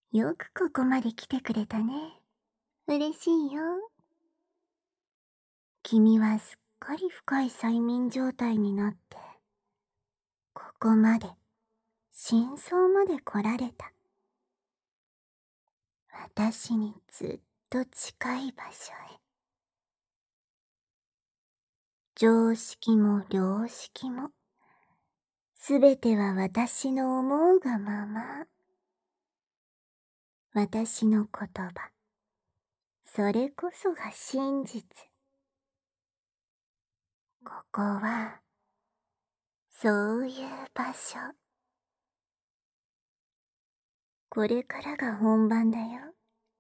よくここまで来てくれたね。嬉しいよ。君はすっかり深い催眠状態になって、ここまで、真相まで来られた。私にずっと近い場所へ。常識も良識も、すべては私の思うがまま。私の言葉、それこそが真実。ここは、そういう場所。これからが本番だよ。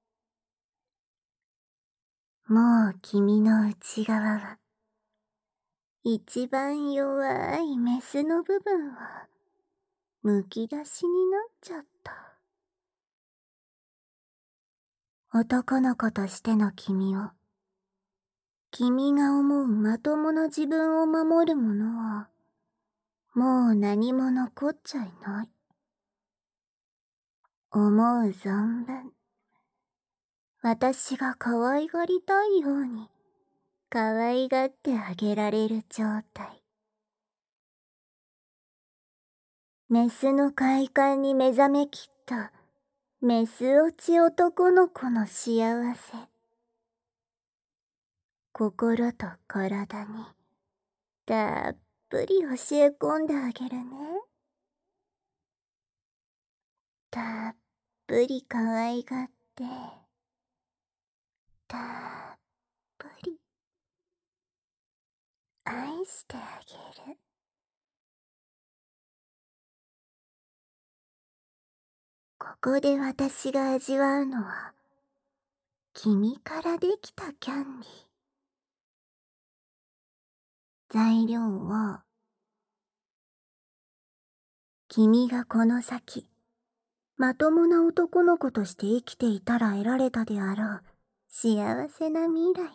もう君の内側は、一番弱いメスの部分は、むき出しになっちゃった。男の子としての君を、君が思うまともな自分を守るものは、もう何も残っちゃいない。思う存分、私が可愛がりたいように、可愛がってあげられる状態。メスの快感に目覚めきった、メス落ち男の子の幸せ。心と体に、たっぷり教え込んであげるね。たっぷり可愛がって、たっぷり愛してあげる。ここで私が味わうのは、君からできたキャンディー。材料は、君がこの先、まともな男の子として生きていたら得られたであろう、幸せな未来。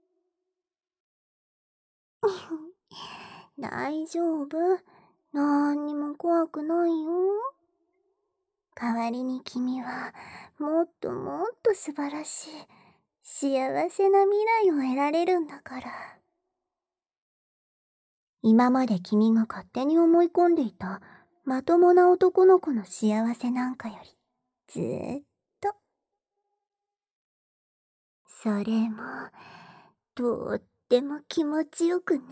大丈夫。なんにも怖くないよ。代わりに君は、もっともっと素晴らしい、幸せな未来を得られるんだから。今まで君が勝手に思い込んでいた、まともな男の子の幸せなんかより、ずーっと。それも、とっても気持ちよくね。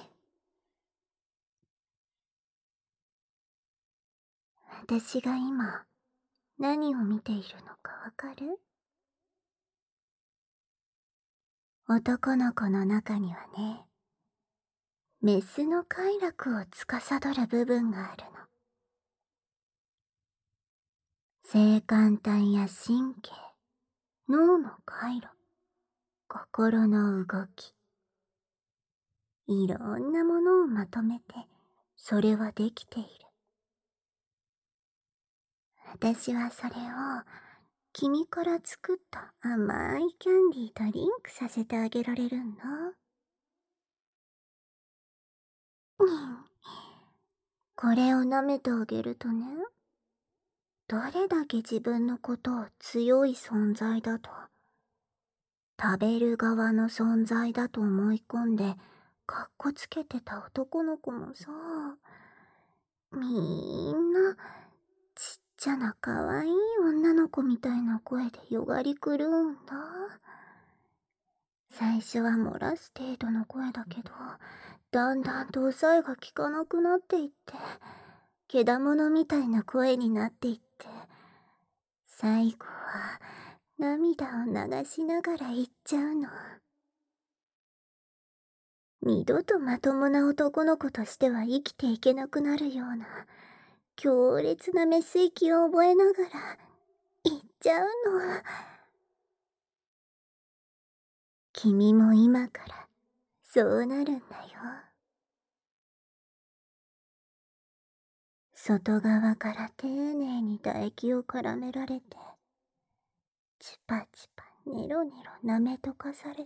私が今、何を見ているのかわかる？男の子の中にはね、メスの快楽を司る部分があるの。性感帯や神経、脳の回路、心の動き。いろんなものをまとめて、それはできている。私はそれを、君から作った甘いキャンディーとリンクさせてあげられるんだ。これを舐めてあげるとね、どれだけ自分のことを強い存在だと、食べる側の存在だと思い込んで、かっこつけてた男の子もさ、みんな、ちっちゃな可愛い女の子みたいな声でよがり狂うんだ。最初は漏らす程度の声だけど、だんだんと抑えが効かなくなっていって、けだものみたいな声になっていって、最後は涙を流しながら言っちゃうの。二度とまともな男の子としては生きていけなくなるような、強烈なメス息を覚えながら言っちゃうの。君も今からそうなるんだよ。外側から丁寧に唾液を絡められて、チュパチュパネロネロ舐めとかされて、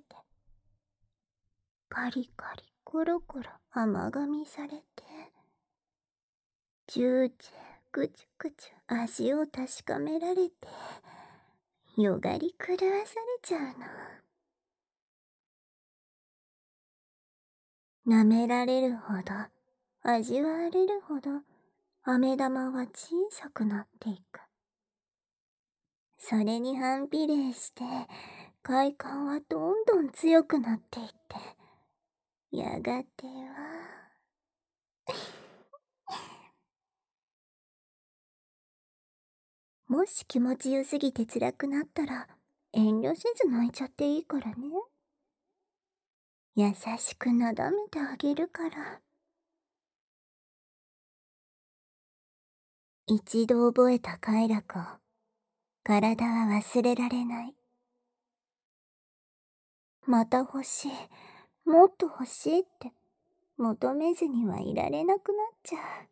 カリカリコロコロ甘噛みされて、ジューチェくちゅくちゅ足を確かめられて、よがり狂わされちゃうの。舐められるほど、味わわれるほど、飴玉は小さくなっていく。それに反比例して、快感はどんどん強くなっていって、やがてはもし気持ちよすぎて辛くなったら、遠慮せず泣いちゃっていいからね。優しくなだめてあげるから。一度覚えた快楽を、体は忘れられない。また欲しい、もっと欲しいって求めずにはいられなくなっちゃう。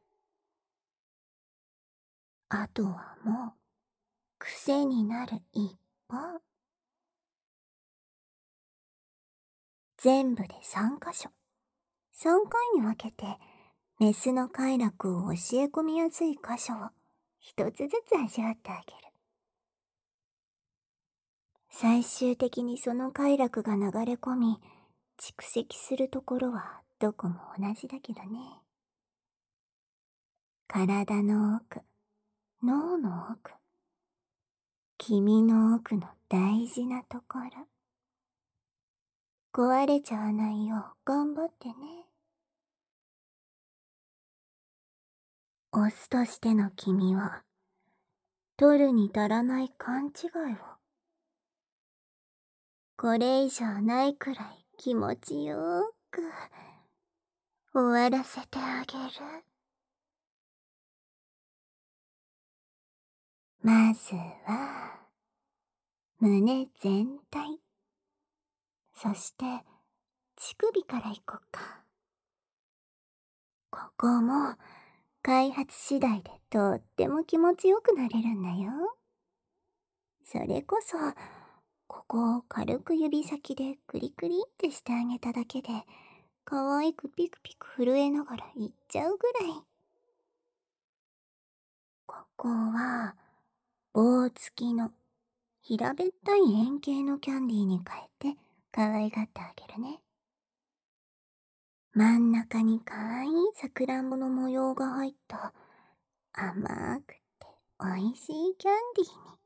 あとはもう、癖になる一方。全部で3箇所。3回に分けて、メスの快楽を教え込みやすい箇所を一つずつ味わってあげる。最終的にその快楽が流れ込み、蓄積するところはどこも同じだけどね。体の奥、脳の奥、君の奥の大事なところ。壊れちゃわないよう頑張ってね。オスとしての君は、取るに足らない勘違いを、これ以上ないくらい気持ちよーく終わらせてあげる。まずは、胸全体、そして乳首からいこうか。ここも開発次第でとっても気持ちよくなれるんだよ。それこそ、ここを軽く指先でクリクリってしてあげただけで、可愛くピクピク震えながらいっちゃうぐらい。ここは、棒付きの平べったい円形のキャンディーに変えて可愛がってあげるね。真ん中に可愛いさくらんぼの模様が入った甘くて美味しいキャンディーに、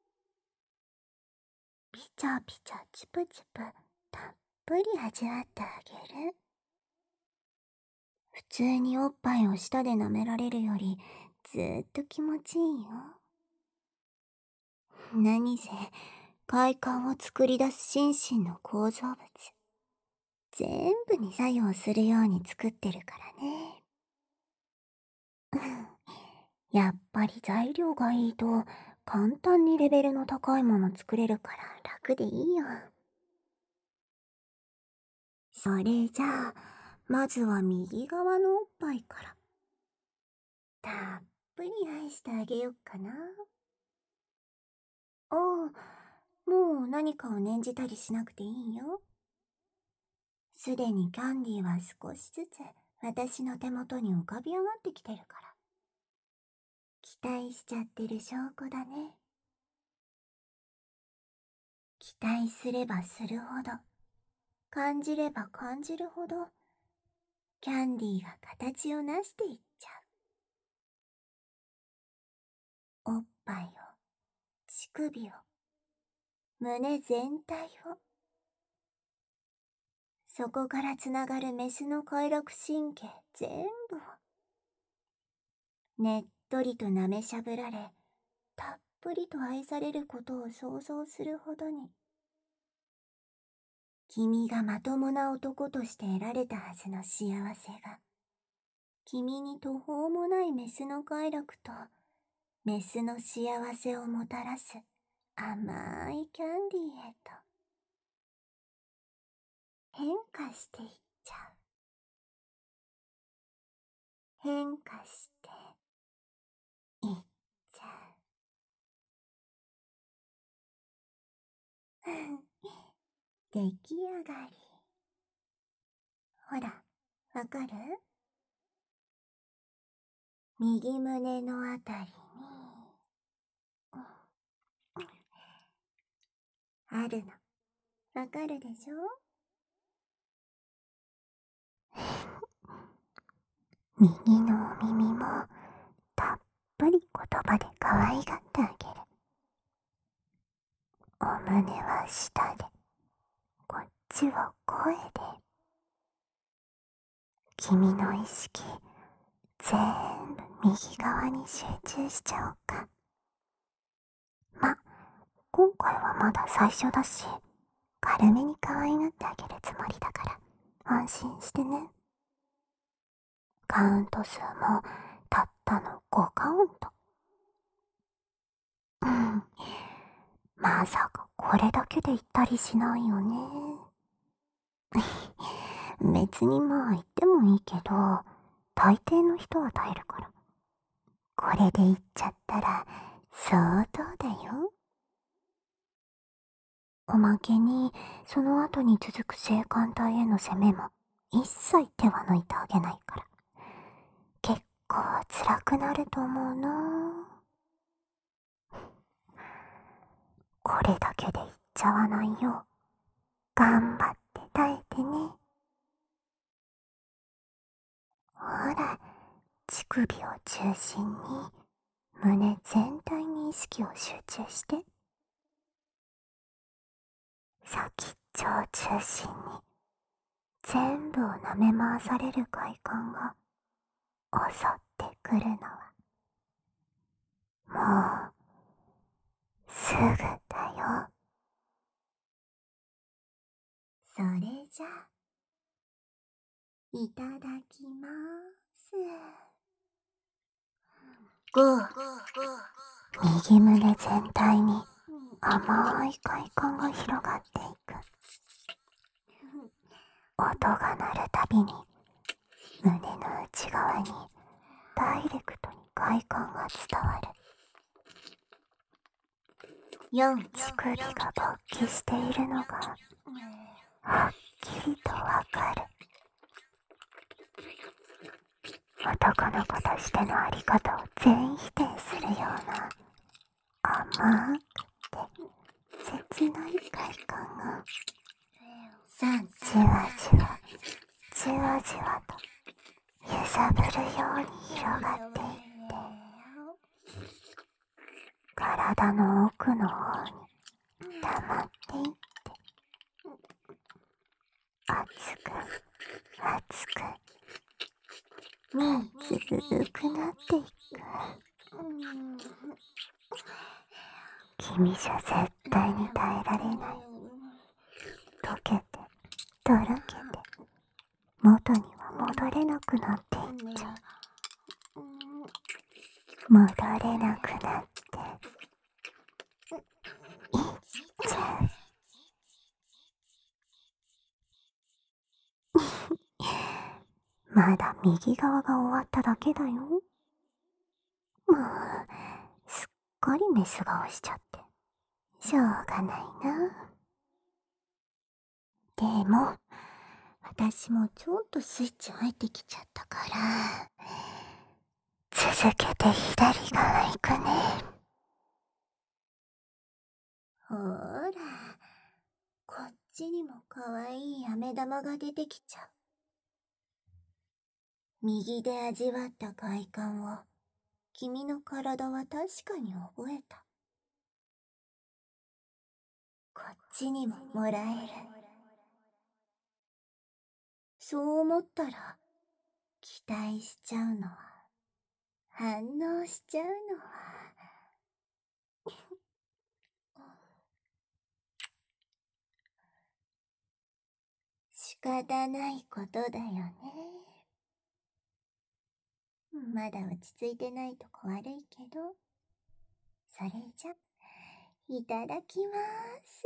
ピチャピチャチュプチュプたっぷり味わってあげる。普通におっぱいを舌で舐められるよりずーっと気持ちいいよ。何せ快感を作り出す心身の構造物、全部に作用するように作ってるからね。やっぱり材料がいいと簡単にレベルの高いもの作れるから楽でいいよ。それじゃあ、まずは右側のおっぱいから。たっぷり愛してあげよっかな。ああ、もう何かを念じたりしなくていいよ。すでにキャンディーは少しずつ私の手元に浮かび上がってきてるから。期待しちゃってる証拠だね。期待すればするほど、感じれば感じるほど、キャンディーが形をなしていっちゃう。おっぱいを、乳首を、胸全体を、そこからつながるメスの快楽神経全部を、ねっとりと舐めしゃぶられ、たっぷりと愛されることを想像するほどに、君がまともな男として得られたはずの幸せが、君に途方もないメスの快楽と、メスの幸せをもたらす甘いキャンディーへと変化していっちゃう。変化していっちゃう。出来上がり。ほら、わかる？ 右胸のあたりに、あるの。わかるでしょ？右のお耳もたっぷり言葉で可愛がってあげる。お胸は舌で、こっちは声で。君の意識全部右側に集中しちゃおうか。今回はまだ最初だし、軽めに可愛がってあげるつもりだから安心してね。カウント数もたったの5カウント。まさかこれだけで言ったりしないよね。別に言ってもいいけど、大抵の人は耐えるから。これで言っちゃったら相当だよ。おまけに、その後に続く性感帯への攻めも一切手は抜いてあげないから。結構辛くなると思うな。これだけで言っちゃわないよ。頑張って耐えてね。ほら、乳首を中心に胸全体に意識を集中して。先っちょを中心に全部を舐め回される快感が襲ってくるのはもうすぐだよ。それじゃいただきまーす。右胸全体に甘い快感が広がっていく。音が鳴るたびに胸の内側にダイレクトに快感が伝わる。乳首が勃起しているのがはっきりとわかる。男の子としてのあり方を全否定するような甘くて切ない快感がじわじわじわじわと揺さぶるように広がっていって体の奥の方に溜まっていって熱く熱くずくなっていく。君じゃ絶対に耐えられない。溶けてとろけて元には戻れなくなっていっちゃう。戻れなくなっていっちゃう。まだ右側が終わっただけだよ。もうすっかりメス顔しちゃってしょうがないな。でも私もちょっとスイッチ入ってきちゃったから続けて左側行くね。ほーら、こっちにもかわいい飴玉が出てきちゃう。右で味わった快感を君の体は確かに覚えた。こっちにももらえる。そう思ったら期待しちゃうのは反応しちゃうのは仕方ないことだよね。まだ落ち着いてないとこ悪いけど、それじゃいただきまーす。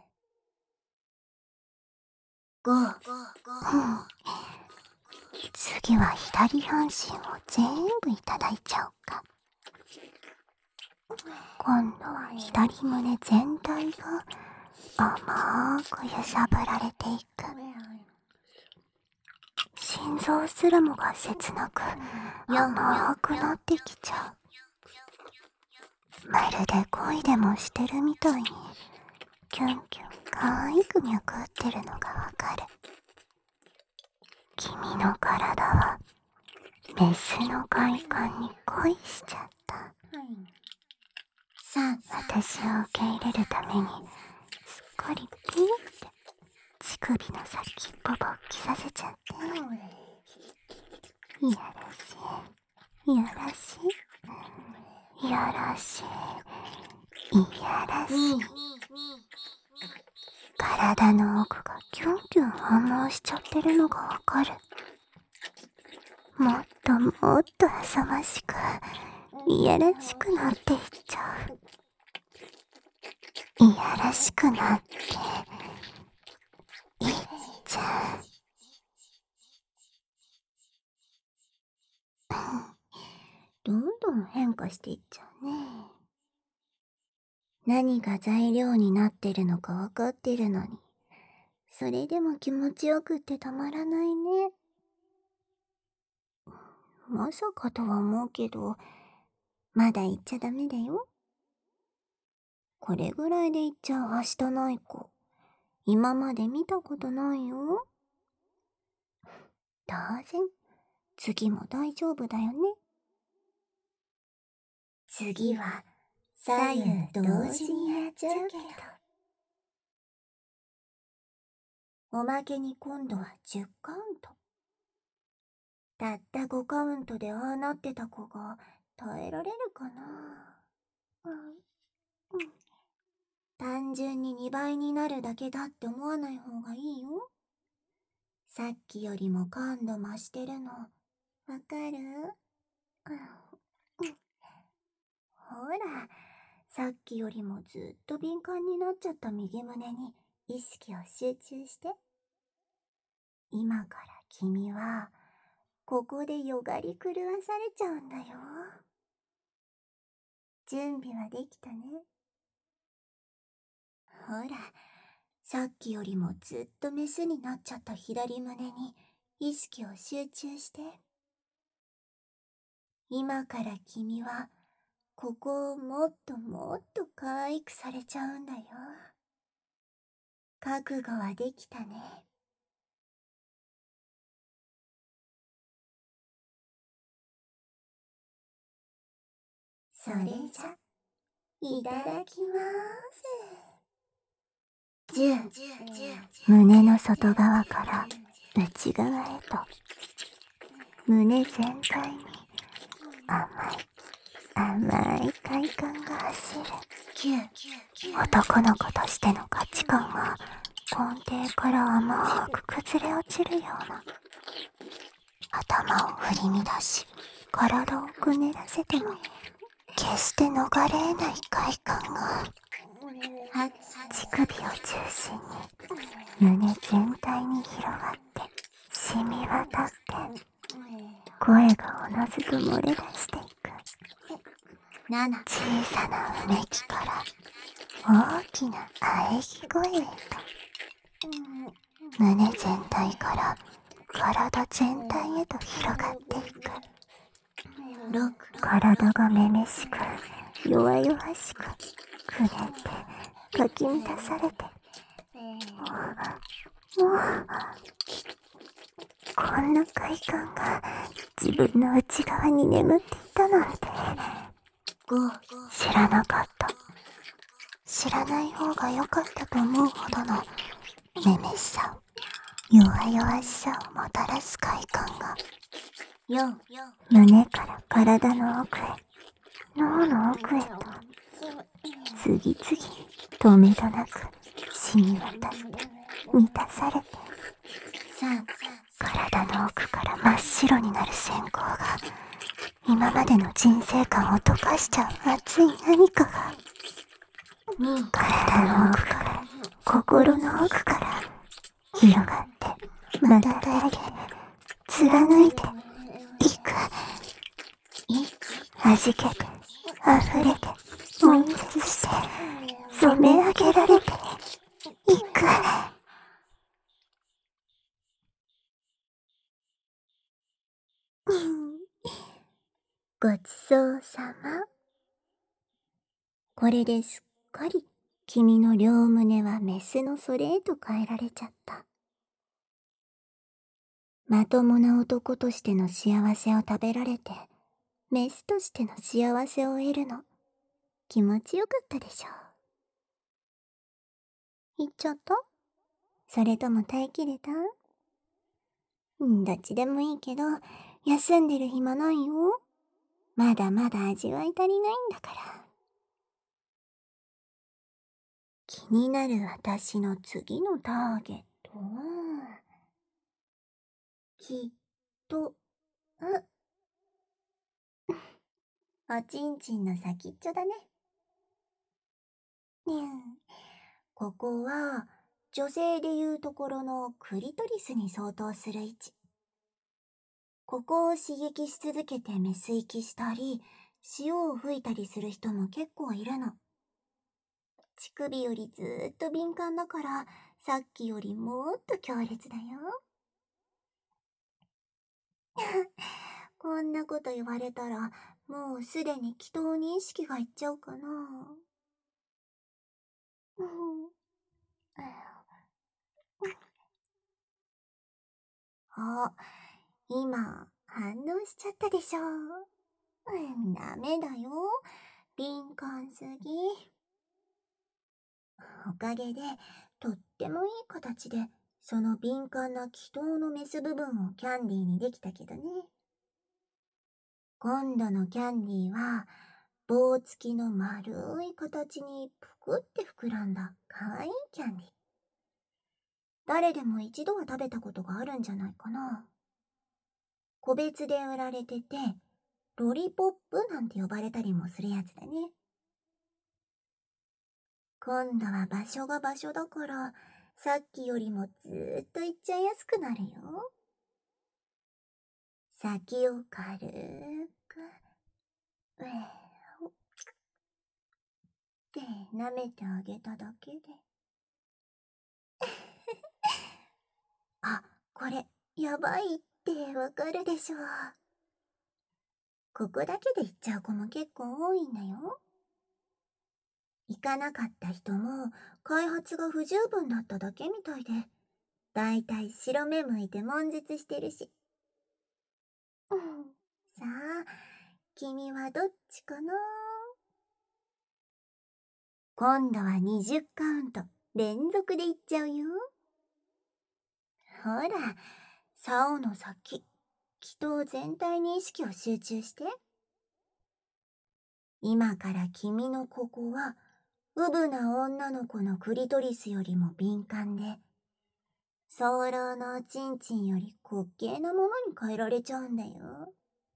次は左半身を全部いただいちゃおうか。今度は左胸全体が甘く揺さぶられていく。し心臓すらもが切なく甘くなってきちゃう。まるで恋でもしてるみたいにキュンキュン可愛く脈打ってるのがわかる。君の体はメスの快感に恋しちゃった。私を受け入れるためにすっかりピーって乳首の先っぽ勃起させちゃって。いやらしい、いやらしい、いやらしい、いやらしい。体の奥がキュンキュン反応しちゃってるのがわかる。もっともっと浅ましく、いやらしくなっていっちゃう。いやらしくなっていっちゃう。どんどん変化していっちゃうね。何が材料になってるのかわかってるのに、それでも気持ちよくってたまらないね。まさかとは思うけど、まだ言っちゃダメだよ。これぐらいで言っちゃうはしたない子、今まで見たことないよ。当然、次も大丈夫だよね。次は左右同時にやっちゃうけど。おまけに今度は10カウント。たった5カウントでああなってた子が耐えられるかな。単純に2倍になるだけだって思わない方がいいよ。さっきよりも感度増してるの、わかる？ほら、さっきよりもずっと敏感になっちゃった右胸に意識を集中して。今から君は、ここでよがり狂わされちゃうんだよ。準備はできたね。ほら、さっきよりもずっとメスになっちゃった左胸に意識を集中して。今から君は、ここをもっともっと可愛くされちゃうんだよ。覚悟はできたね。それじゃ、いただきまーす。胸の外側から内側へと、胸全体に甘い快感が走る。男の子としての価値観が根底から甘く崩れ落ちるような。頭を振り乱し、体をくねらせても決して逃れえない快感が、乳首を中心に胸全体に広がって染み渡って、声がおのずと漏れ出していく。小さなうめきから大きな喘ぎ声へと、胸全体から体全体へと広がっていく。体がめめしく弱々しくくねってかき乱されて、もうこんな快感が自分の内側に眠っていたなんて知らなかった。知らない方が良かったと思うほどのめめしさ、弱々しさをもたらす快感が、胸から体の奥へ、脳の奥へと次々とめどなく染み渡って満たされて、体の奥から真っ白になる閃光が、今までの人生観を溶かしちゃう熱い何かが、体の奥から心の奥から広がってまただけ貫いていく。弾けて溢れて悶絶して染め上げられていく。 ごちそうさま。これですっかり君の両胸はメスのそれへと変えられちゃった。まともな男としての幸せを食べられて、メスとしての幸せを得るの、気持ちよかったでしょう。言っちゃった？それとも耐えきれた？どっちでもいいけど、休んでる暇ないよ。まだまだ味わい足りないんだから。気になる私の次のターゲットは、きっと、おちんちんの先っちょだね。ここは、女性でいうところのクリトリスに相当する位置。ここを刺激し続けてメス息したり、潮を吹いたりする人も結構いるの。乳首よりずーっと敏感だから、さっきよりもっと強烈だよ。こんなこと言われたら、もうすでに気筒に意識がいっちゃうかな。あ、今、反応しちゃったでしょ。ダメだよ。敏感すぎ。おかげで、とってもいい形で、その敏感な気筒のメス部分をキャンディーにできたけどね。今度のキャンディーは、棒付きの丸い形にぷくって膨らんだかわいいキャンディー。誰でも一度は食べたことがあるんじゃないかな。個別で売られてて、ロリポップなんて呼ばれたりもするやつだね。今度は場所が場所だから、さっきよりもずーっといっちゃいやすくなるよ。先を軽く、って舐めてあげただけで。あ、これ、やばいってわかるでしょ。ここだけで行っちゃう子も結構多いんだよ。行かなかった人も開発が不十分だっただけみたいで、だいたい白目向いて悶絶してるし。さあ、君はどっちかな？今度は20カウント連続でいっちゃうよ。ほら、竿の先、気筒全体に意識を集中して。今から君のここは、うぶな女の子のクリトリスよりも敏感で、早漏のおちんちんより滑稽なものに変えられちゃうんだよ。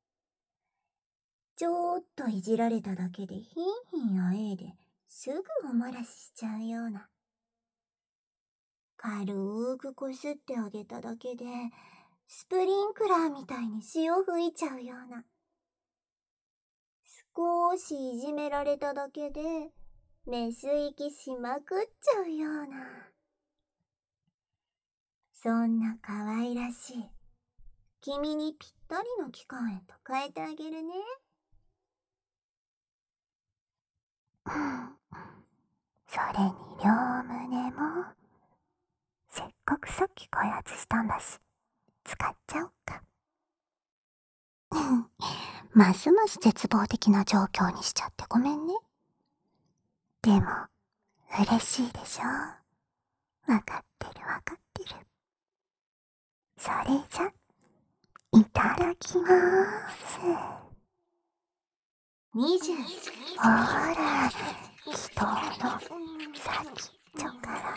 ちょっといじられただけでヒンヒンあえいですぐお漏らししちゃうような。軽くこすってあげただけで、スプリンクラーみたいに潮吹いちゃうような。少しいじめられただけで、メス息しまくっちゃうような。そんな可愛らしい、君にぴったりの期間へと変えてあげるね。それに両胸も、せっかくさっき開発したんだし、使っちゃおっか。ますます絶望的な状況にしちゃってごめんね。でも、嬉しいでしょ。わかってるわかってる。それじゃ、いただきまーす。ほら、気筒の先っちょから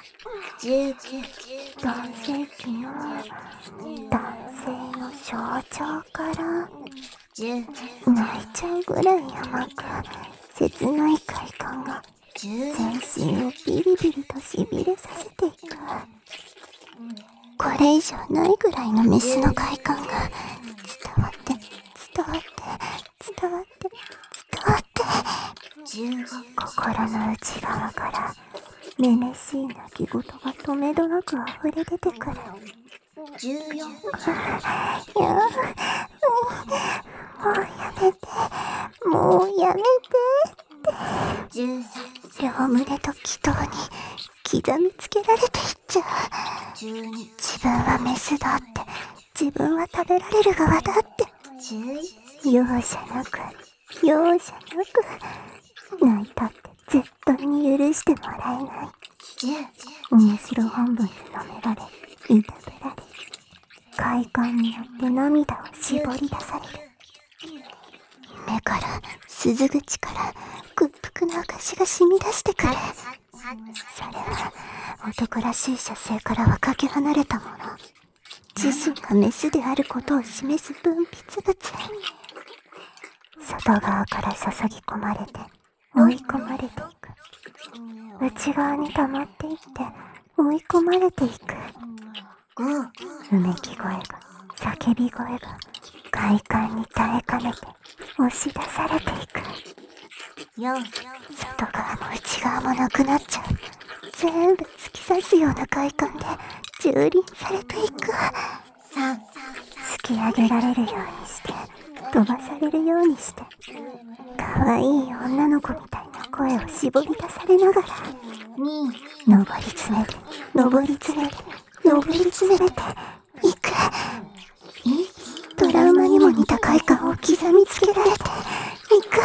男性器の男性の象徴から泣いちゃうぐらい甘く切ない快感が全身をビリビリとしびれさせていく。これ以上ないぐらいのメスの快感が伝わって伝わって伝わって伝わって心の内側からめめしい泣き言がとめどなく溢れ出てくる。 14。もうやめて。もうやめて。13。両胸と気筒に刻みつけられていっちゃう。12。自分はメスだって、自分は食べられる側だって。11。容赦なく、容赦なく。泣いたって絶対に許してもらえない。10。面白半分に舐められ、いたぶられ、快感によって涙を絞り出される。目から、鈴口から、屈服の証が染み出してくる。それは、男らしい射精からはかけ離れたもの。自身がメスであることを示す分泌物。外側から注ぎ込まれて、追い込まれていく。内側に溜まっていって、追い込まれていく。うめき声が、叫び声が、快感に耐えかねて、押し出されていく。外側も内側もなくなっちゃう。全部突き刺すような快感で蹂躙されていく。突き上げられるようにして、飛ばされるようにして、可愛い女の子みたいな声を絞り出されながら、上り詰めて、上り詰めて、上り詰めていく。トラウマにも似た快感を刻みつけられていく。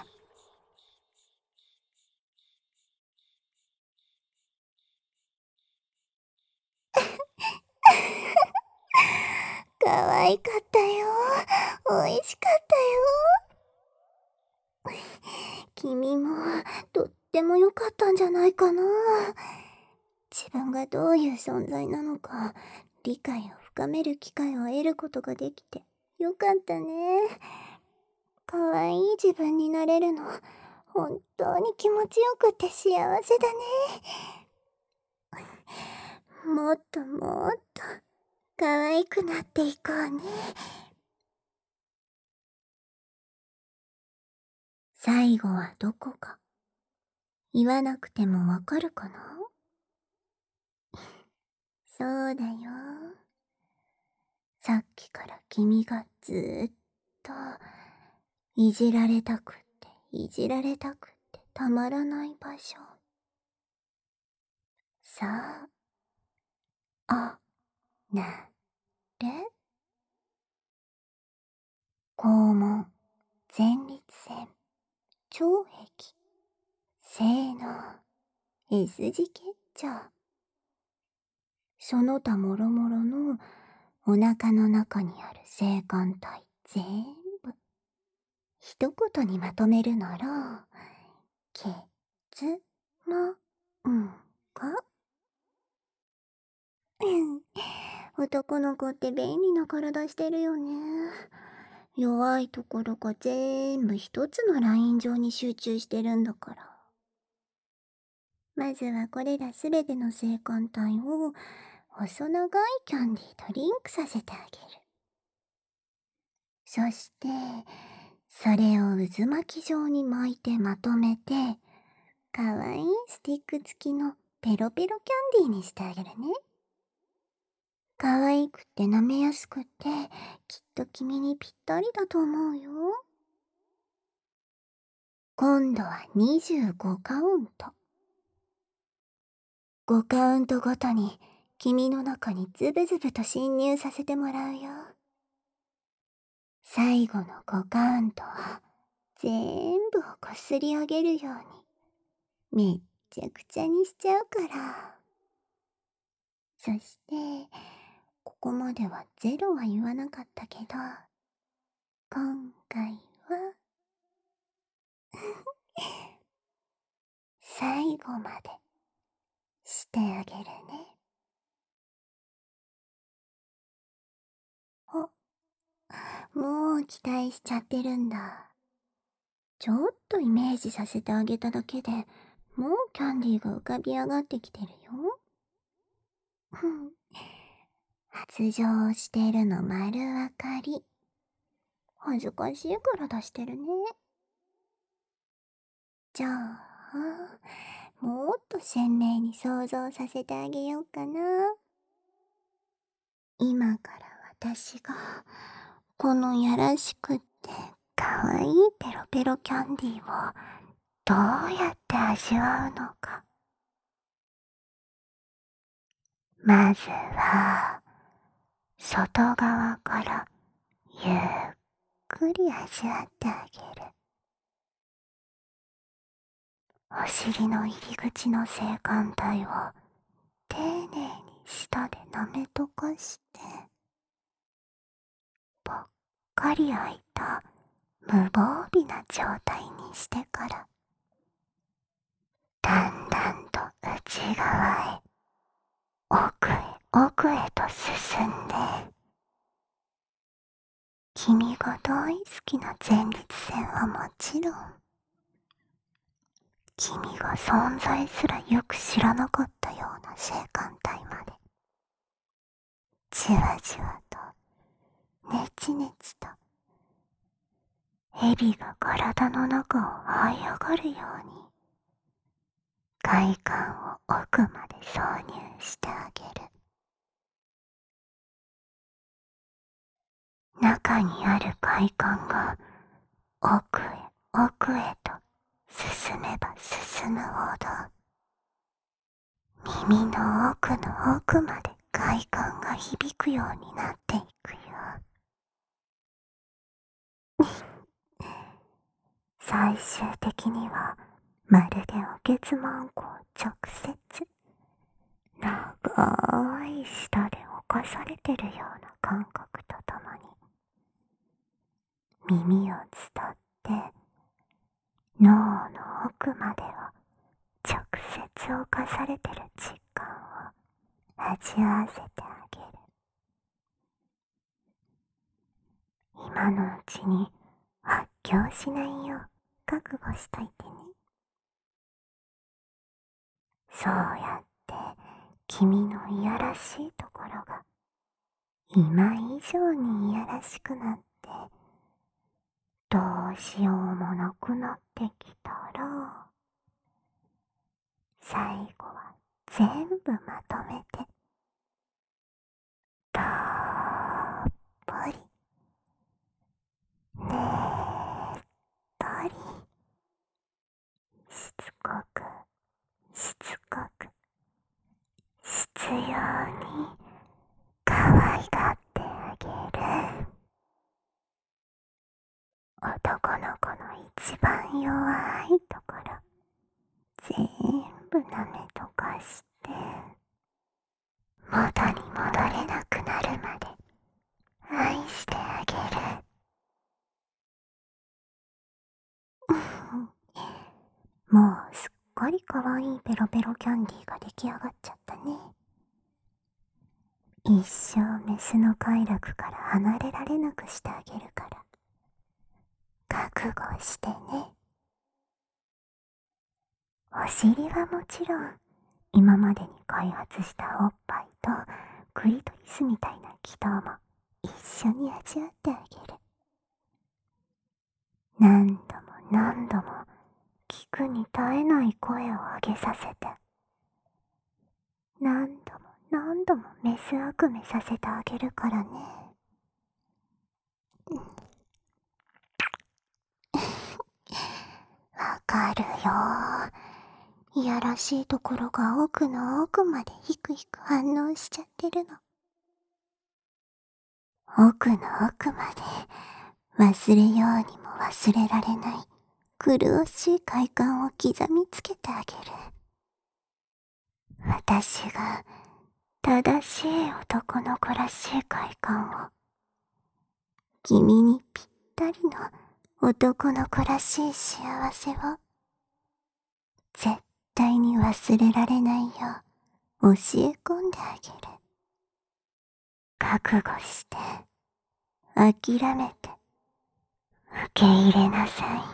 可愛かったよ。美味しかったよ。君もとっても良かったんじゃないかな。自分がどういう存在なのか理解を深める機会を得ることができてよかったね。可愛い自分になれるの本当に気持ちよくて幸せだね。もっともっと可愛くなっていこうね。最後はどこか言わなくてもわかるかな。そうだよ。さっきから君がずーっといじられたくっていじられたくってたまらない場所。さあ、なれ。肛門、前立腺、腸壁、性能、S 字結腸。その他もろもろのお腹の中にある性感帯全部。一言にまとめるなら、ケツマンコ。男の子って便利な体してるよね。弱いところが全部一つのライン上に集中してるんだから。まずはこれらすべての性感帯を細長いキャンディーとリンクさせてあげる。そして、それを渦巻き状に巻いてまとめて、かわいいスティック付きのペロペロキャンディーにしてあげるね。可愛くて舐めやすくて、きっと君にぴったりだと思うよ。今度は25カウント。5カウントごとに君の中にズブズブと侵入させてもらうよ。最後の5カウントは全部をこすり上げるようにめっちゃくちゃにしちゃうから。そしてここまではゼロは言わなかったけど、今回は最後までしてあげるね。あ、もう期待しちゃってるんだ。ちょっとイメージさせてあげただけでもうキャンディーが浮かび上がってきてるよ。発情してるの丸わかり。恥ずかしいから出してるね。じゃあ、もっと鮮明に想像させてあげようかな。 今から私が、このやらしくってかわいいペロペロキャンディーをどうやって味わうのか。まずは、外側からゆっくり味わってあげる。お尻の入り口の性感帯を丁寧に舌で舐め溶かして、ぽっかり開いた無防備な状態にしてから、だんだんと内側へ、奥へ奥へと進んで、君が大好きな前立腺はもちろん、君が存在すらよく知らなかったような性感帯まで、じわじわと、ねちねちと、蛇が体の中を這い上がるように、快感を奥まで挿入してあげる。中にある快感が奥へ奥へと進めば進むほど、耳の奥の奥まで快感が響くようになっていくよ。最終的にはまるでおけつまんこを直接長い舌で侵されてるような感覚とともに、耳を伝って脳の奥までを直接侵されてる実感を味わわせてあげる。今のうちに発狂しないよう覚悟しといてね。そうやって君のいやらしいところが今以上にいやらしくなって、どうしようもなくなってきたら、最後は全部まとめて、たっぷり、ねっとり、しつこく、しつこく、必要に可愛がってあげる。男の子の一番弱いところ、全部舐めとかして、元に戻れなくなるまで愛してあげる。もうすっかりかわいいペロペロキャンディーが出来上がっちゃったね。一生メスの快楽から離れられなくしてあげるから、覚悟してね。お尻はもちろん、今までに開発したおっぱいとクリトリスみたいな気筒も一緒に味わってあげる。何度も何度も聞くに耐えない声を上げさせて、何度も何度もメス悪めさせてあげるからね。わかるよ。いやらしいところが奥の奥までひくひく反応しちゃってるの。奥の奥まで忘れようにも忘れられない苦しい快感を刻みつけてあげる。私が正しい男の子らしい快感を、君にぴったりの男の子らしい幸せを絶対に忘れられないよう教え込んであげる。覚悟して、諦めて、受け入れなさい。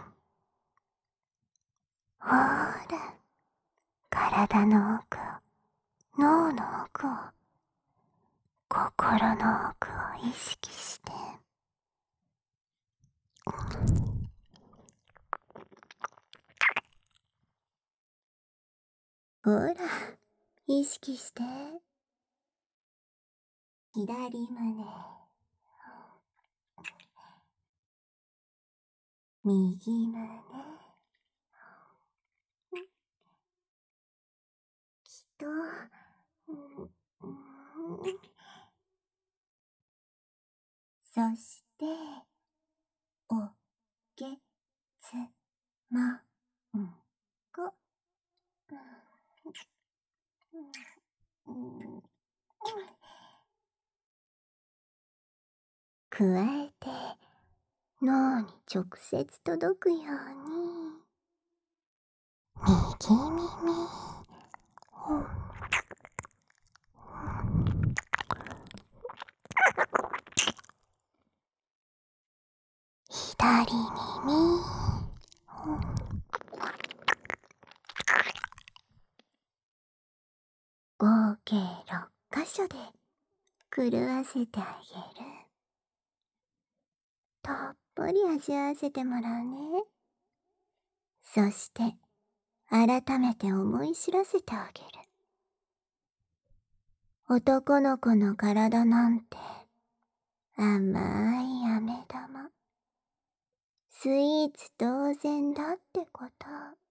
ほーら、体の奥を、脳の奥を、心の奥を意識して、ほら、意識して。 左胸、右胸、と、そして、おけつまんこ。加えて、脳に直接届くように、右耳、左耳、合計6箇所で狂わせてあげる。たっぷり味わわせてもらうね。そして改めて思い知らせてあげる。男の子の体なんて甘い飴玉、スイーツ同然だってこと。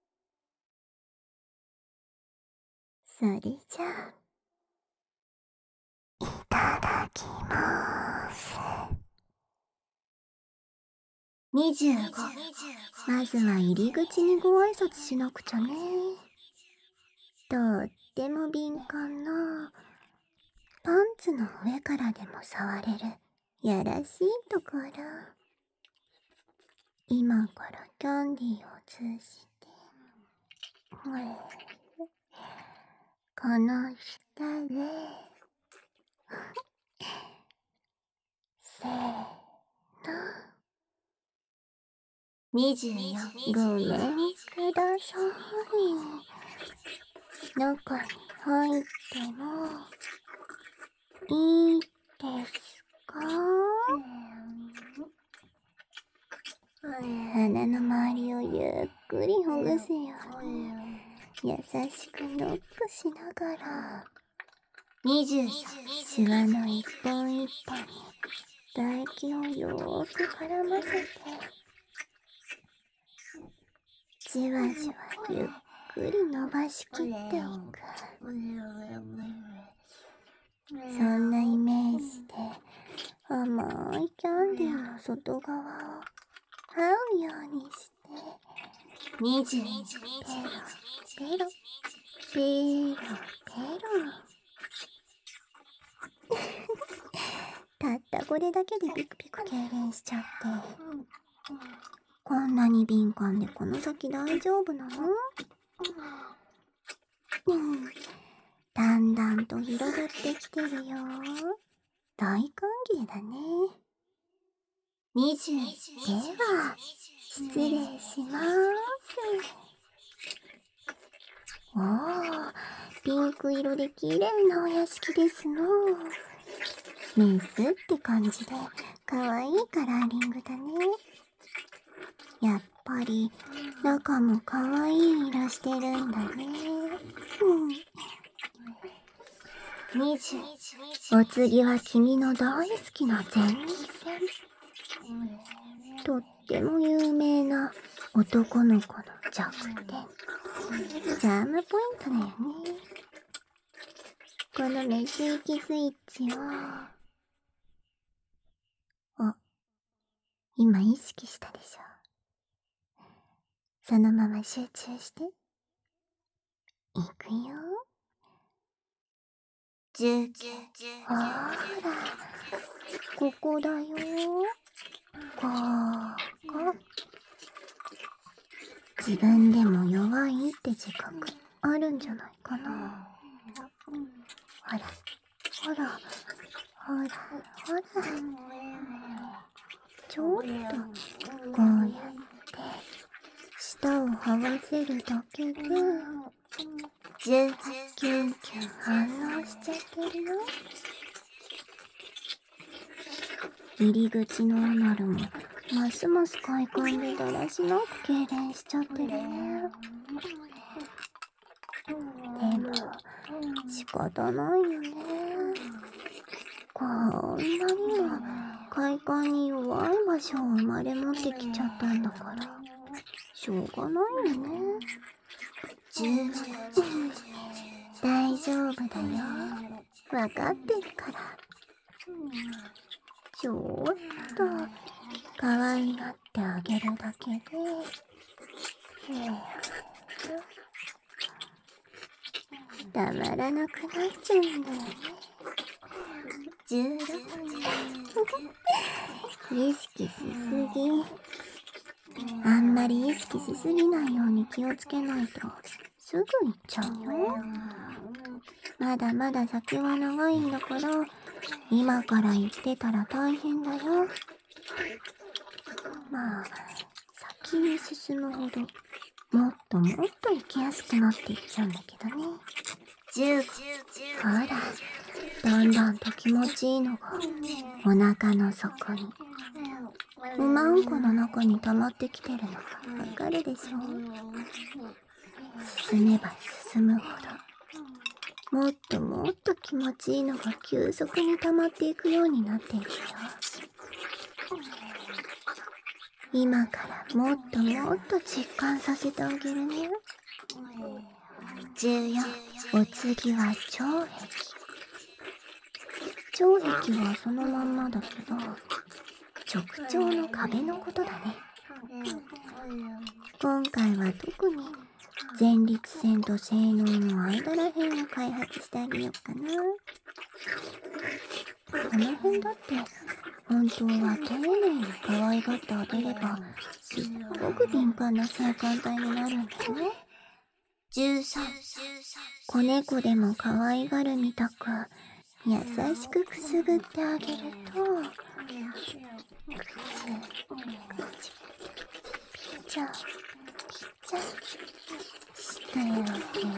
それじゃあ、いただきまーす。25、まずは入り口にご挨拶しなくちゃね。とっても敏感な、パンツの上からでも触れるやらしいところ。今からキャンディーを通じて、この下で、せーの。24、ごめんください。中に入ってもいいですか？鼻の周りをゆっくりほぐすように、優しくノックしながら、23、シワの一本一本に唾液をよーく絡ませて、じわじわゆっくり伸ばしきっていく。そんなイメージで甘いキャンディーの外側を這うようにして、22、ペロペロペロペロ。たったこれだけでピクピク痙攣しちゃって、こんなに敏感でこの先大丈夫なの？だんだんと広がってきてるよ。大歓迎だね。20、では失礼します。おー、ピンク色で綺麗なお屋敷ですの。メスって感じで可愛いカラーリングだね。やっぱり中も可愛い色してるんだね。20、お次は君の大好きな前立腺。とっても有名な男の子の弱点、チャームポイントだよね。この飯行きスイッチを、今意識したでしょ。そのまま集中して。いくよ。19、ほーら、ここだよ。ここ。自分でも弱いって自覚あるんじゃないかな。ほら、ほら、ほら、ほら。ちょっと、こうやって舌を這わせるだけで18、9、反応しちゃってるよ。入り口のアナルもますます快感でだらしなく痙攣しちゃってるね。でも仕方ないよね。 こんなにも快感に弱い場所を生まれ持ってきちゃったんだから、しょうがないよね。大丈夫だよ。わかってるから。ちょっと可愛がってあげるだけで、たまらなくなっちゃうんだよね。意識しすぎ。あんまり意識しすぎないように気をつけないとすぐ行っちゃうよ。まだまだ先は長いんだから、今から行ってたら大変だよ。まあ、先に進むほどもっともっと行きやすくなっていっちゃうんだけどね。ほら、だんだんと気持ちいいのがお腹の底に、おまんこの中に溜まってきてるのがわかるでしょ。進めば進むほど、もっともっと気持ちいいのが急速に溜まっていくようになっているよ。今からもっともっと実感させてあげるね。14、お次は腸壁。腸壁はそのまんまだけど、直腸の壁のことだね。今回は特に前立腺と性能の間らへんを開発してあげようかな。この辺だって本当は丁寧に可愛がってあげればすっごく敏感な性感帯になるんだよね。13、子猫でも可愛がるみたく優しくくすぐってあげると、ピチャしてあげる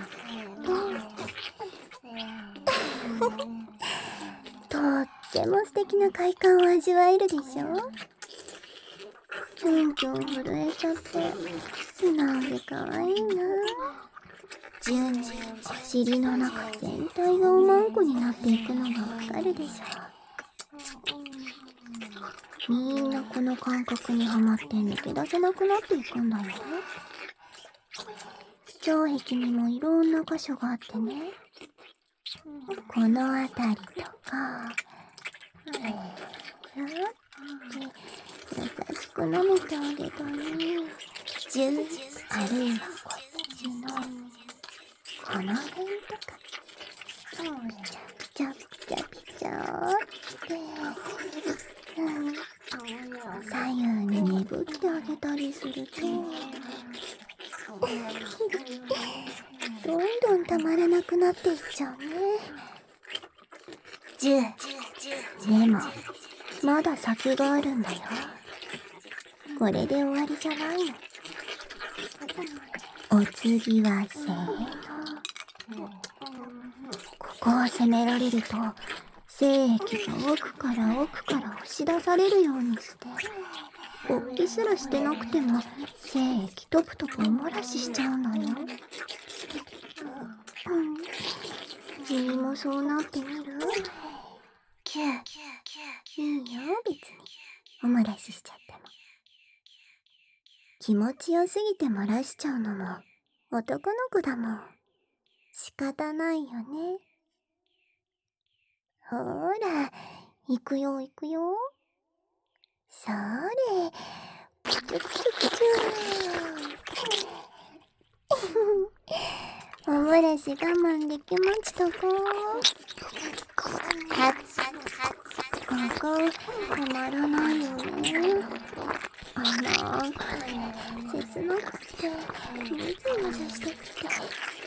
と、とっても素敵な快感を味わえるでしょ。キュンキュン震えちゃって素直で可愛いな。お尻の中全体がおまんこになっていくのがわかるでしょ。みんなこの感覚にハマって抜け出せなくなっていくんだよね。腸壁にもいろんな箇所があってね、このあたりとか、優しく舐めてあげたり、あるいはこっちのこの辺とか、ピチャピチャピチャって左右にねぶってあげたりすると、どんどんたまらなくなっていっちゃうね。でもまだ先があるんだよ。これで終わりじゃないの。お次はせーの。ここを攻められると精液が奥から奥から押し出されるようにして、勃起すらしてなくても精液トプトプお漏らししちゃうのよ。君もそうなってみる？いいよ、別にお漏らししちゃっても。気持ちよすぎて漏らしちゃうのも男の子だもん。仕方ないよね。ほーら、行くよ行くよ。それ、プチュプチュプチュお漏らし我慢できましたか？ここたまらないよね。なんか切なくてムズムズしてきて、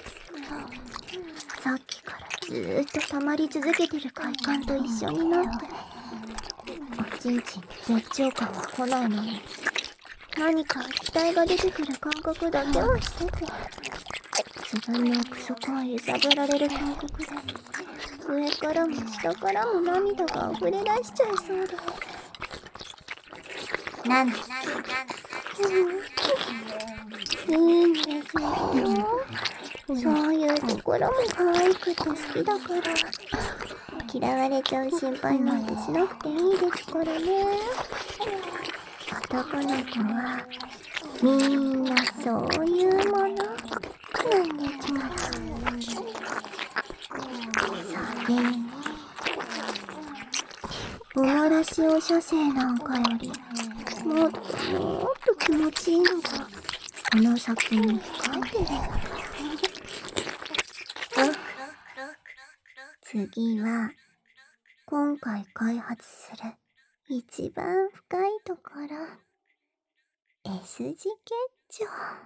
さっきからずーっと溜まり続けてる快感と一緒になって、おちんちんに絶頂感は来ないのに、何か液体が出てくる感覚だけはしてて、自分の奥底を揺さぶられる感覚で、上からも下からも涙が溢れ出しちゃいそうで。いいんですよ。そういうところも可愛くて好きだから。 嫌われちゃう心配なんてしなくていいですからね。男の子はみんなそういうものなんですから。それにおもらしお射精なんかよりもっともっと気持ちいいのがこの先に控えてるんだ。次は今回開発する一番深いところ、 S 字結腸。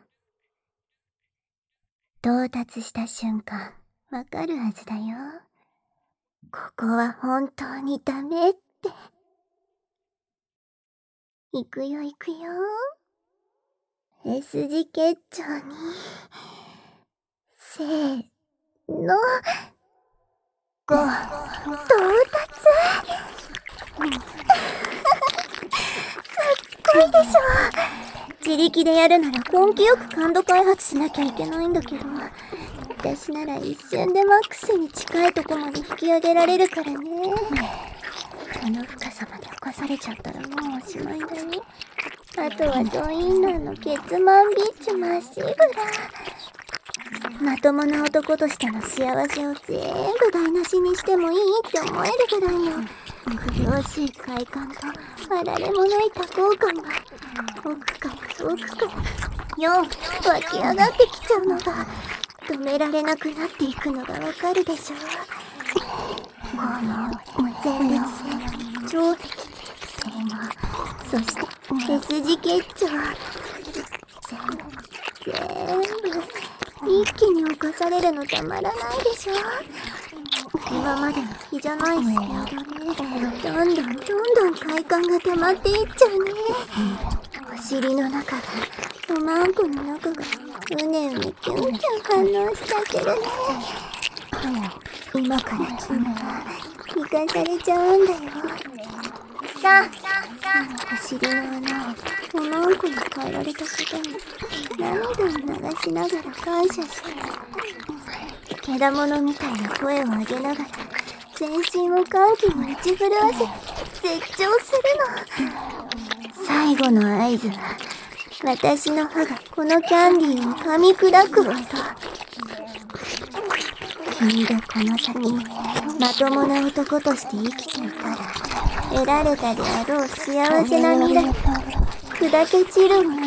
到達した瞬間わかるはずだよ。ここは本当にダメって。いくよいくよ。S 字結腸にせーの、5、到達。すっごいでしょ。自力でやるなら根気よく感度開発しなきゃいけないんだけど、私なら一瞬でマックスに近いとこまで引き上げられるからね。この深さまで起こされちゃったらもうおしまいだよ。あとはドインナーのケツマンビッチまっしぐら。まともな男としての幸せを全部台無しにしてもいいって思えるぐらいの苦しい快感とあられもない多幸感が奥から奥からよう湧き上がってきちゃうのが止められなくなっていくのがわかるでしょ。この前立腺、腸壁、性能、そして S 字結腸、全部一気に侵されるのたまらないでしょ。今までの比じゃないスピードでどんどん快感が溜まっていっちゃうね。お尻の中がおまんこの中がうねうねキュンキュン反応しちゃってるね。今から君は生かされちゃうんだよ。さあ、お尻の穴をおまんこに変えられたことに涙を流しながら感謝する。けだものみたいな声を上げながら全身を歓喜に打ち震わせ絶頂するの。最後の合図は私の歯がこのキャンディーを噛み砕く音。君がこの先まともな男として生きていたら得られたであろう幸せな未来が砕け散るもの。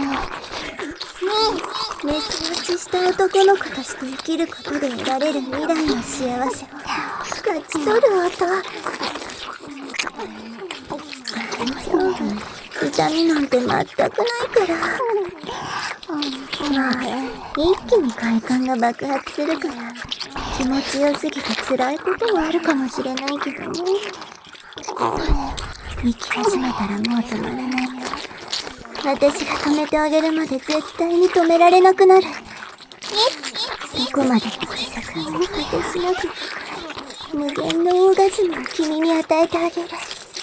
メス落ちした男の子として生きることで得られる未来の幸せを勝ち取る音。大丈夫、痛みなんて全くないから。まあ一気に快感が爆発するから気持ちよすぎて辛いことはあるかもしれないけどね。息き始めたらもう止まらないよ。私が止めてあげるまで絶対に止められなくなる。どこまでも続く私の無限のオーガズムを君に与えてあげる。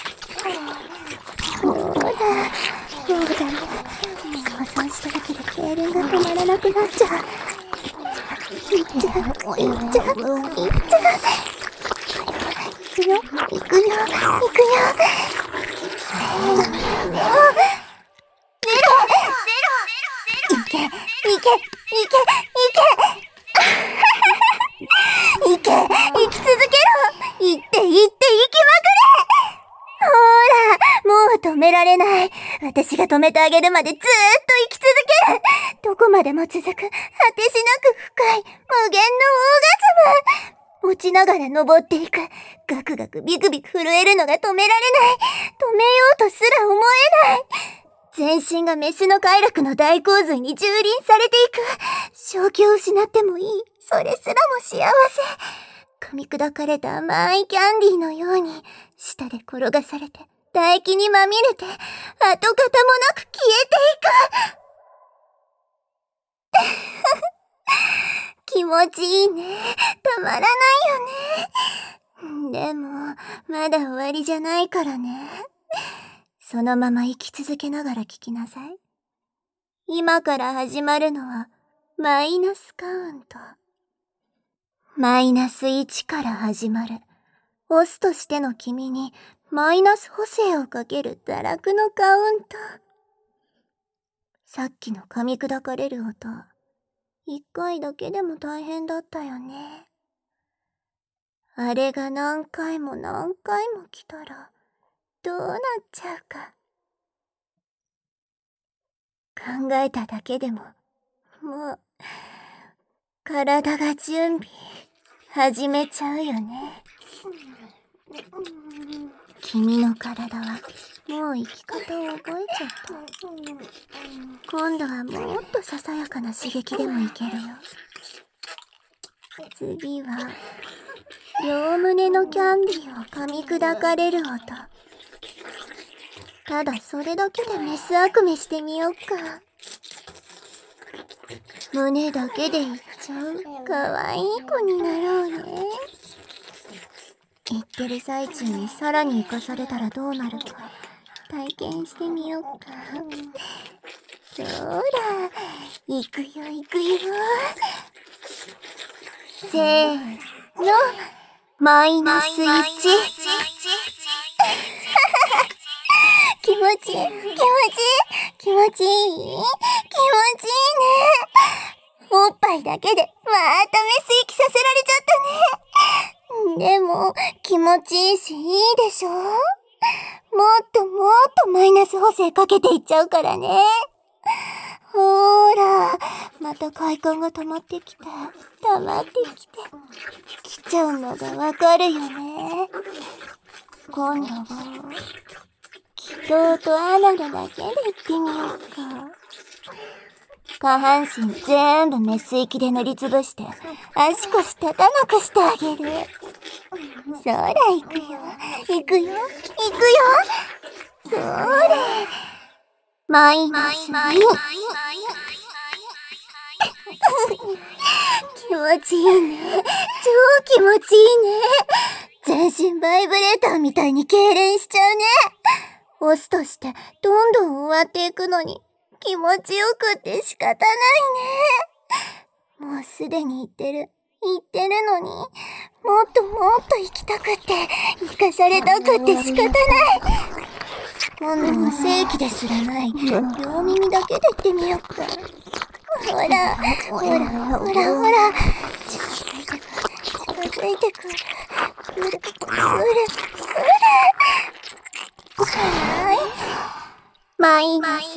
ほら、そうだね。想像しただけで痙攣が止まらなくなっちゃう。いっちゃう。行くよ。行け行き続けろ。行って行きまくれ。ほら、もう止められない。私が止めてあげるまでずーっと生き続ける。どこまでも続く果てしなく深い無限のオーガズム。落ちながら登っていく。ガクガクビクビク震えるのが止められない。止めようとすら思えない。全身がメスの快楽の大洪水に蹂躙されていく。正気を失ってもいい。それすらも幸せ。噛み砕かれた甘いキャンディーのように、舌で転がされて、唾液にまみれて、跡形もなく消えていく。気持ちいいね。たまらないよね。でも、まだ終わりじゃないからね。そのまま生き続けながら聞きなさい。今から始まるのは、マイナスカウント。マイナス1から始まる。 オスとしての君にマイナス補正をかける堕落のカウント。さっきの噛み砕かれる音、一回だけでも大変だったよね。あれが何回も何回も来たら、どうなっちゃうか。考えただけでも、もう、体が準備、始めちゃうよね。君の体は、もう生き方を覚えちゃった。今度はもっとささやかな刺激でもいけるよ。次は、両胸のキャンディーを噛み砕かれる音。ただそれだけでメス悪夢してみよっか。胸だけでいっちゃうかわいい子になろうね。言ってる最中にさらに生かされたらどうなるか体験してみよっか。そうだ、行くよ行くよ。せーの、マイナス1。気持ちいい、気持ちいい、気持ちいい、気持ちいいね。おっぱいだけでまたメス息させられちゃったね。でも気持ちいいしいいでしょ。もっともっとマイナス補正かけていっちゃうからね。ほーら、また快感が溜まってきてきちゃうのがわかるよね。今度は気筒とアナルだけで行ってみようか。下半身全部メス息で塗りつぶして足腰立たなくしてあげる。そら行くよ行くよ行くよ。それマイナス2。気持ちいいね。超気持ちいいね。全身バイブレーターみたいに痙攣しちゃうね。オスとしてどんどん終わっていくのに気持ちよくって仕方ないね。もうすでに言ってるのに、もっともっと行きたくって生かされたくって仕方ない。今度は正規ですらない両耳だけで行ってみよっか。ほらほらほらほら、近づいてくる近づいてくる。くるくるくる。はいマイナス3。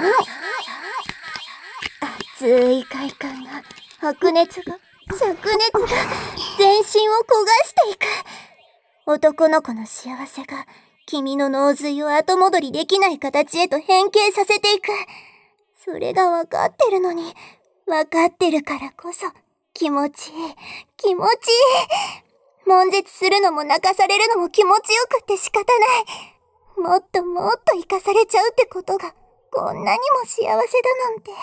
熱い快感が灼熱が全身を焦がしていく。男の子の幸せが君の脳髄を後戻りできない形へと変形させていく。それが分かってるのに、分かってるからこそ気持ちいい気持ちいい。悶絶するのも泣かされるのも気持ちよくって仕方ない。もっともっと生かされちゃうってことがこんなにも幸せだなんて。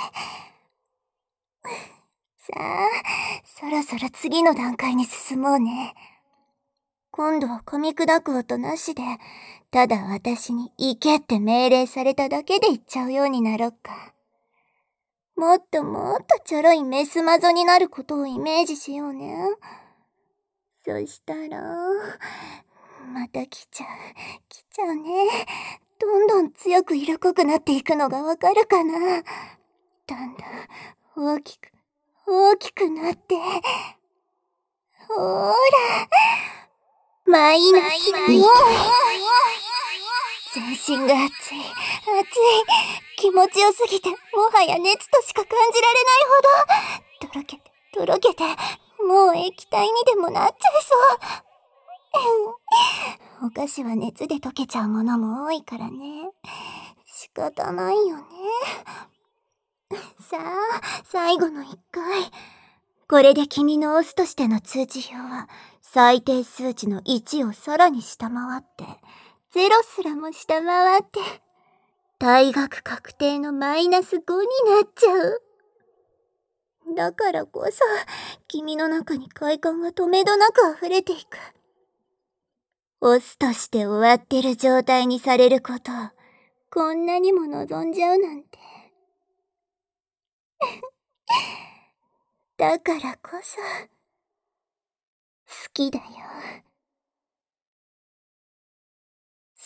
さあ、そろそろ次の段階に進もうね。今度は噛み砕く音なしで、ただ私に行けって命令されただけで行っちゃうようになろっか。もっともっとちょろいメスマゾになることをイメージしようね。そしたら、また来ちゃうね。どんどん強く色濃くなっていくのがわかるかな。だんだん大きくなって、ほーら、マイナス2。全身が熱い気持ちよすぎてもはや熱としか感じられないほどとろけてもう液体にでもなっちゃいそう。お菓子は熱で溶けちゃうものも多いからね。仕方ないよね。さあ、最後の1回。これで君のオスとしての通知表は最低数値の1をさらに下回って、0すらも下回って、退学確定のマイナス5になっちゃう。だからこそ、君の中に快感が止めどなく溢れていく。オスとして終わってる状態にされることを、こんなにも望んじゃうなんて。だからこそ、好きだよ。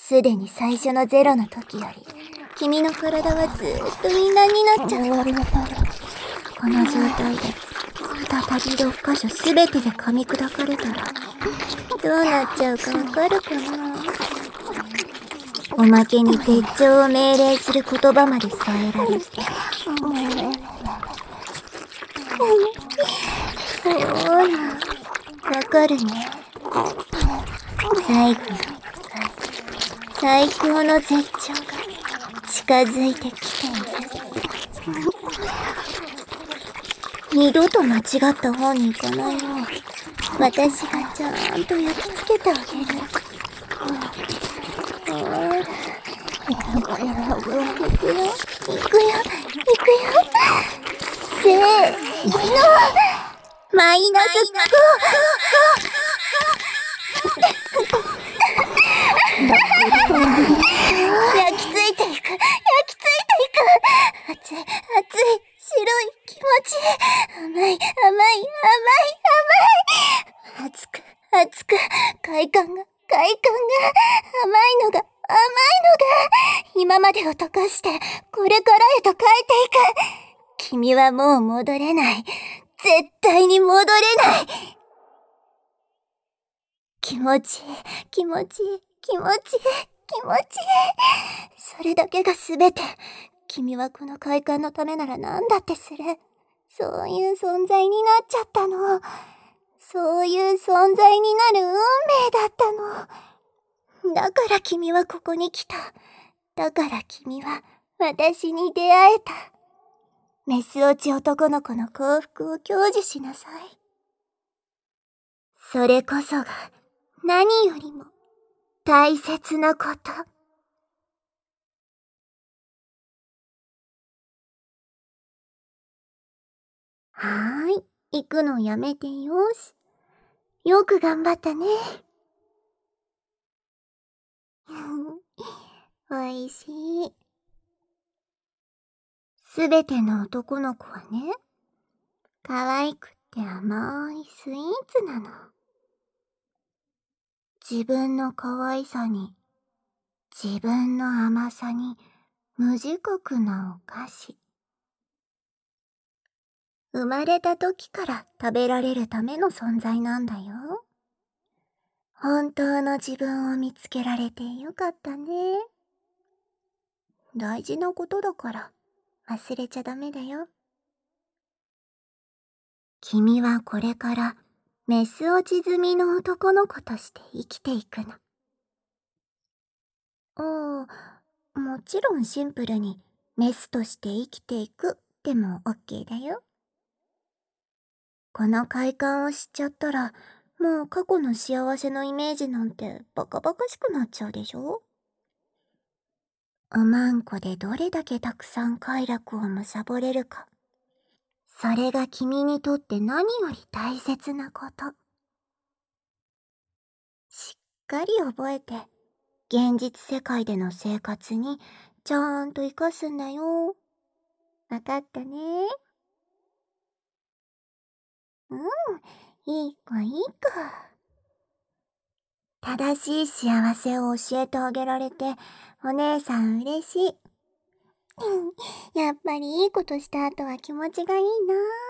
すでに最初のゼロの時より、君の体はずーっとみんなになっちゃった。この状態で、再び6箇所すべてで噛み砕かれたら、どうなっちゃうかわかるかな。おまけに絶頂を命令する言葉まで添えられて。そうや、わかるね。最高の絶頂が近づいてきている。二度と間違った方に行かないよう、私がちゃんと焼き付けてあげる。行くよ。せーの。マイナス5。焼き付いていく。熱い、白い気持ち。甘い。熱く、快感が、甘いのが、今までを溶かして、これからへと変えていく。君はもう戻れない。絶対に戻れない。気持ちいい。それだけが全て。君はこの快感のためなら何だってする。そういう存在になっちゃったの。そういう存在になる運命だったの。だから君はここに来た。だから君は私に出会えた。メス落ち男の子の幸福を享受しなさい。それこそが何よりも大切なこと。はーい、行くのやめてよし。よく頑張ったね。おいしい。すべての男の子はね、可愛くって甘いスイーツなの。自分の可愛さに、自分の甘さに無自覚なお菓子。生まれた時から食べられるための存在なんだよ。本当の自分を見つけられてよかったね。大事なことだから忘れちゃダメだよ。君はこれからメス落ち済みの男の子として生きていくの。もちろんシンプルにメスとして生きていくでも OK だよ。この快感を知っちゃったら、もう過去の幸せのイメージなんてバカバカしくなっちゃうでしょ？おまんこでどれだけたくさん快楽を貪れるか。それが君にとって何より大切なこと。しっかり覚えて、現実世界での生活にちゃんと活かすんだよ。わかったね。いい子。正しい幸せを教えてあげられて、お姉さん嬉しい。やっぱりいいことした後は気持ちがいいな。